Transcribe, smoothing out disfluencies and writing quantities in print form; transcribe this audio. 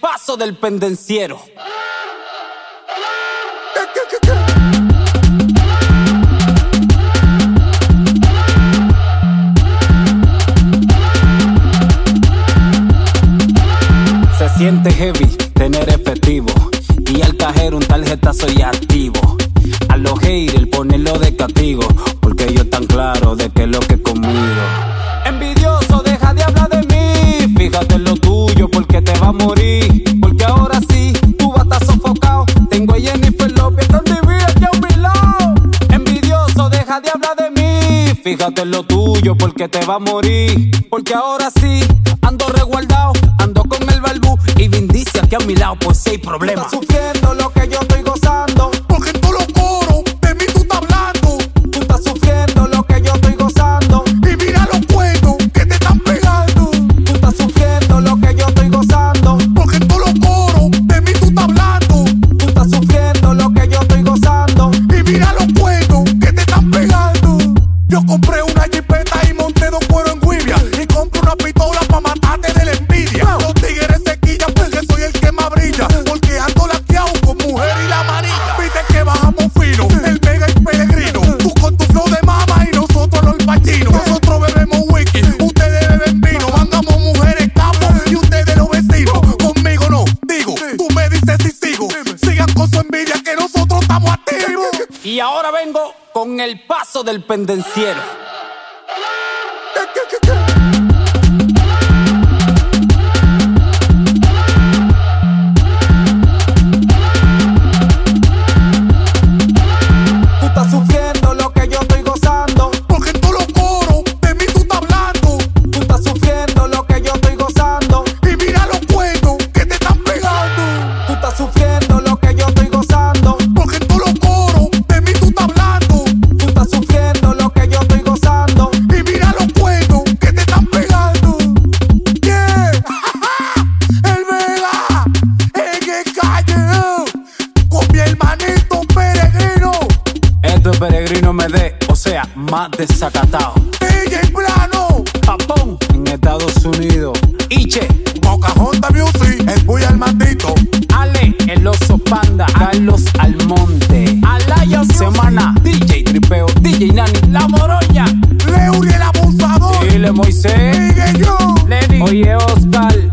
paso del pendenciero. Se siente heavy tener efectivo y al cajero un tarjetazo y activo. A los haters ponerlo de castigo, porque ellos tan claros de que es lo que es conmigo. Envidioso, deja de hablar de mí. Fíjate en lo tuyo porque te va a morir. Porque ahora sí, tú vas a estar sofocado. Tengo a Jennifer López tan divina aquí a mi lado. Envidioso, deja de hablar de mí. Fíjate en lo tuyo porque te va a morir. Porque ahora sí, ando resguardado, ando con el balbú y Vin dice aquí a mi lado, pues sí hay problema. Tú estás sufriendo lo que yo estoy gozando, porque en todos los coros de mí tú estás hablando. tú estás sufriendo lo que yo estoy gozando, Y mira los cuernos que te están pegando. tú estás sufriendo lo que yo estoy gozando, Porque en todos los coros de mí tú estás hablando. tú estás sufriendo lo que yo estoy gozando. Y mira los cuernos que te están pegando. Yo compré una jipeta y monté 2 cueros en Guivia. Y compré una pistola pa' matarte de la envidia. Los tigres se quillan porque soy el que más brilla. Porque ando laqueado con mujer y la manilla. Viste que bajamos fino, el Mega y Peregrino. Tú con tu flow de mama y nosotros los pachinos. Nosotros bebemos whisky, ustedes beben vino. Mandamos mujeres capos y ustedes los vecinos. Conmigo no, digo, tú me dices si sigo. Sigan con su envidia que nosotros estamos activos. Y ahora vengo con el paso del pendenciero. Tú estás sufriendo lo que yo estoy gozando, Porque en todos los coros de mí tú estás hablando. tú estás sufriendo lo que yo estoy gozando, Y mira los cuernos que te están pegando. tú estás sufriendo lo que yo estoy gozando, Porque en todos los coros de mí tú estás hablando. tú estás sufriendo lo que yo estoy gozando. Y mira los cuernos que te están pegando. Yeah, el Vega en el calle con mi hermanito Peregrino. Esto es Peregrino MD, o sea, más desacatado. DJ Plano, Japón en Estados Unidos. Iche, Pocahontas Music, el Buy al Mandito. Ale, el oso panda, Carlos Almonte, Alaya Semana, DJ Tripeo, DJ Nani, La Moroña, Leury el abusador. Dile Moisés, Sigue yo. Lenny, oye Oscar.